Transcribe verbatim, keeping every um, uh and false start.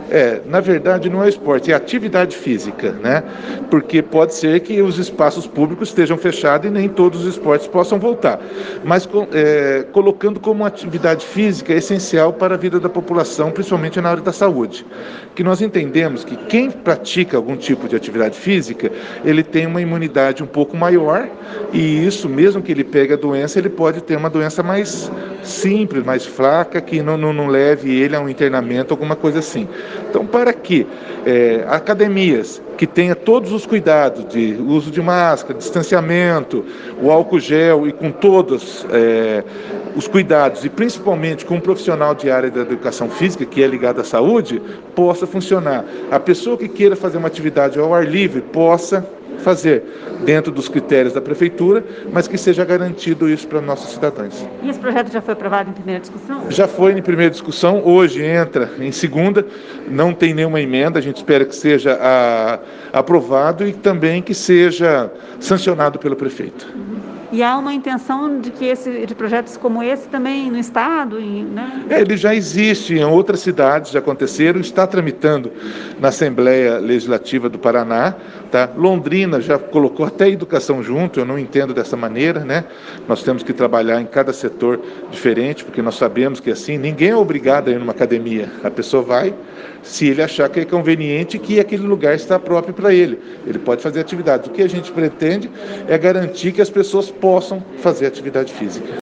É, na verdade não é esporte, é atividade física, né? Porque pode ser que os espaços públicos estejam fechados e nem todos os esportes possam voltar. Mas é, colocando como atividade física é essencial para a vida da população, principalmente na área da saúde. Que nós entendemos que quem pratica algum tipo de atividade física, ele tem uma imunidade um pouco maior e isso, mesmo que ele pegue a doença, ele pode ter uma doença mais simples, mais fraca, que não, não, não leve ele a um internamento, alguma coisa assim. Então, para que é, academias que tenha todos os cuidados de uso de máscara, distanciamento, o álcool gel e com todos é, os cuidados, e principalmente com um profissional de área da educação física, que é ligado à saúde, possa funcionar. A pessoa que queira fazer uma atividade ao ar livre possa fazer dentro dos critérios da prefeitura, mas que seja garantido isso para nossos cidadãos. E esse projeto já foi aprovado em primeira discussão? Já foi em primeira discussão, hoje entra em segunda, não tem nenhuma emenda, a gente espera que seja a, aprovado e também que seja sancionado pelo prefeito. E há uma intenção de que esse, de projetos como esse também no Estado? E, né? É, ele já existe em outras cidades, já aconteceram, está tramitando na Assembleia Legislativa do Paraná. Tá? Londrina já colocou até a educação junto, eu não entendo dessa maneira, né? Nós temos que trabalhar em cada setor diferente, porque nós sabemos que assim, ninguém é obrigado a ir numa academia. A pessoa vai se ele achar que é conveniente, que aquele lugar está próprio para ele. Ele pode fazer atividade. O que a gente pretende é garantir que as pessoas possam fazer atividade física.